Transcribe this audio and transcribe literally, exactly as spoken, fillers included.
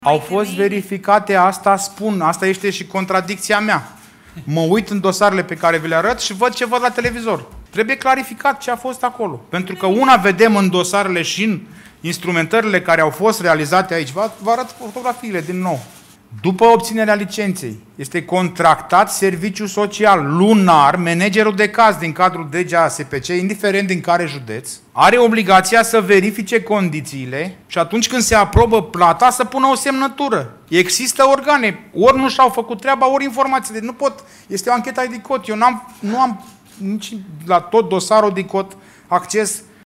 Au fost verificate, asta spun, asta este și contradicția mea. Mă uit în dosarele pe care vi le arăt și văd ce văd la televizor. Trebuie clarificat ce a fost acolo. Pentru că una vedem în dosarele și în instrumentările care au fost realizate aici. Vă, vă arăt fotografiile din nou. După obținerea licenței, este contractat serviciu social lunar, managerul de caz din cadrul D G A S P C, indiferent din care județ, are obligația să verifice condițiile și atunci când se aprobă plata să pună o semnătură. Există organe, ori nu și-au făcut treaba, ori informații. Deci nu pot, este o anchetă I D C O T. Eu n-am, nu am nici la tot dosarul I D C O T acces